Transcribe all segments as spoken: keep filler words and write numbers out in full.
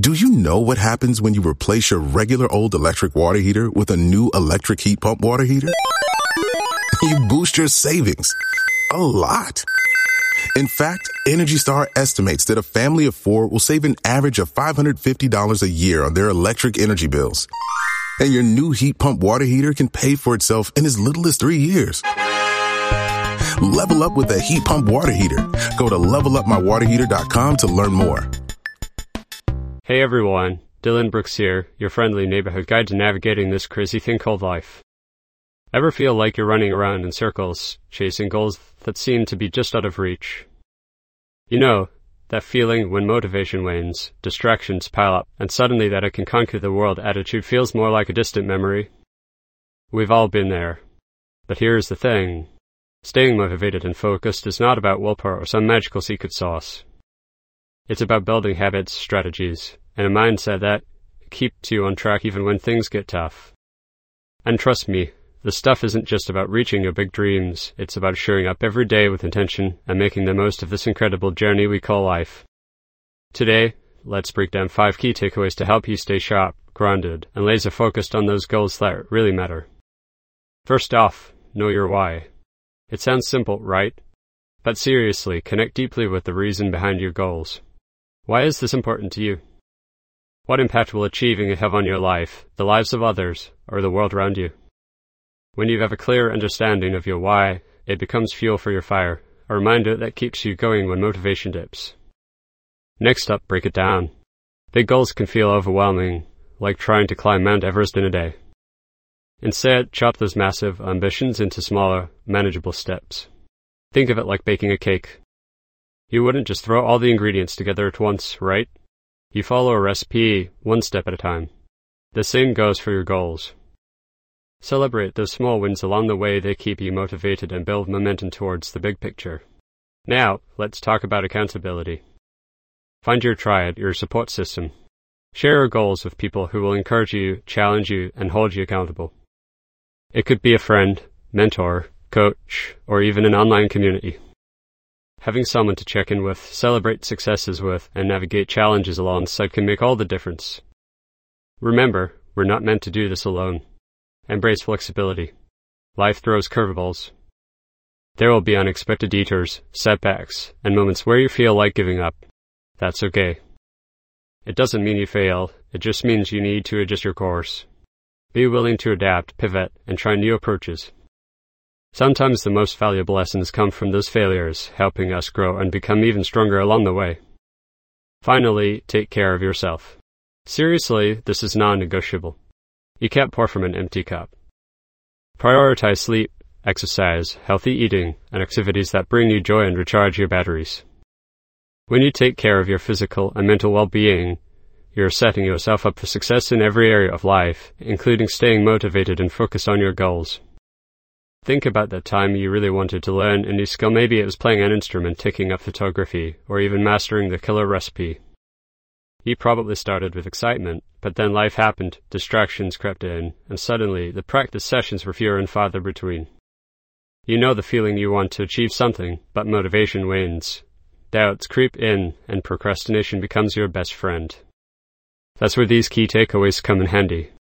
Do you know what happens when you replace your regular old electric water heater with a new electric heat pump water heater? You boost your savings a lot. In fact, Energy Star estimates that a family of four will save an average of five hundred fifty dollars a year on their electric energy bills. And your new heat pump water heater can pay for itself in as little as three years. Level up with a heat pump water heater. Go to level up my water heater dot com to learn more. Hey everyone, Dylan Brooks here, your friendly neighborhood guide to navigating this crazy thing called life. Ever feel like you're running around in circles, chasing goals that seem to be just out of reach? You know, that feeling when motivation wanes, distractions pile up, and suddenly that I can conquer the world attitude feels more like a distant memory? We've all been there. But here's the thing. Staying motivated and focused is not about willpower or some magical secret sauce. It's about building habits, strategies, and a mindset that keeps you on track even when things get tough. And trust me, the stuff isn't just about reaching your big dreams, it's about showing up every day with intention and making the most of this incredible journey we call life. Today, let's break down five key takeaways to help you stay sharp, grounded, and laser focused on those goals that really matter. First off, know your why. It sounds simple, right? But seriously, connect deeply with the reason behind your goals. Why is this important to you? What impact will achieving it have on your life, the lives of others, or the world around you? When you have a clear understanding of your why, it becomes fuel for your fire, a reminder that keeps you going when motivation dips. Next up, break it down. Big goals can feel overwhelming, like trying to climb Mount Everest in a day. Instead, chop those massive ambitions into smaller, manageable steps. Think of it like baking a cake. You wouldn't just throw all the ingredients together at once, right? You follow a recipe one step at a time. The same goes for your goals. Celebrate those small wins along the way. They keep you motivated and build momentum towards the big picture. Now, let's talk about accountability. Find your triad, your support system. Share your goals with people who will encourage you, challenge you, and hold you accountable. It could be a friend, mentor, coach, or even an online community. Having someone to check in with, celebrate successes with, and navigate challenges alongside can make all the difference. Remember, we're not meant to do this alone. Embrace flexibility. Life throws curveballs. There will be unexpected detours, setbacks, and moments where you feel like giving up. That's okay. It doesn't mean you fail, it just means you need to adjust your course. Be willing to adapt, pivot, and try new approaches. Sometimes the most valuable lessons come from those failures, helping us grow and become even stronger along the way. Finally, take care of yourself. Seriously, this is non-negotiable. You can't pour from an empty cup. Prioritize sleep, exercise, healthy eating, and activities that bring you joy and recharge your batteries. When you take care of your physical and mental well-being, you're setting yourself up for success in every area of life, including staying motivated and focused on your goals. Think about that time you really wanted to learn a new skill. Maybe it was playing an instrument, taking up photography, or even mastering the killer recipe. You probably started with excitement, but then life happened, distractions crept in, and suddenly the practice sessions were fewer and farther between. You know the feeling you want to achieve something, but motivation wanes. Doubts creep in, and procrastination becomes your best friend. That's where these key takeaways come in handy.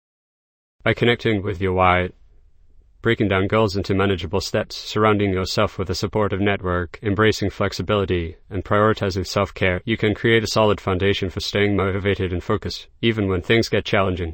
By connecting with your why, breaking down goals into manageable steps, surrounding yourself with a supportive network, embracing flexibility, and prioritizing self-care, you can create a solid foundation for staying motivated and focused, even when things get challenging.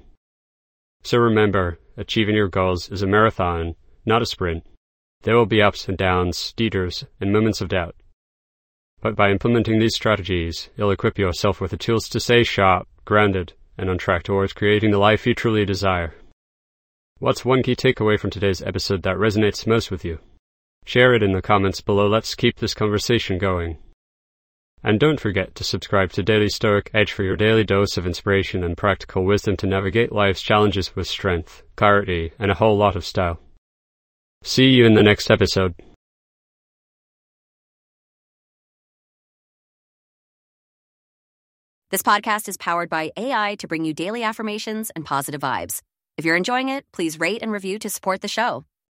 So remember, achieving your goals is a marathon, not a sprint. There will be ups and downs, detours, and moments of doubt. But by implementing these strategies, you'll equip yourself with the tools to stay sharp, grounded, and on track towards creating the life you truly desire. What's one key takeaway from today's episode that resonates most with you? Share it in the comments below. Let's keep this conversation going. And don't forget to subscribe to Daily Stoic Edge for your daily dose of inspiration and practical wisdom to navigate life's challenges with strength, clarity, and a whole lot of style. See you in the next episode. This podcast is powered by A I to bring you daily affirmations and positive vibes. If you're enjoying it, please rate and review to support the show.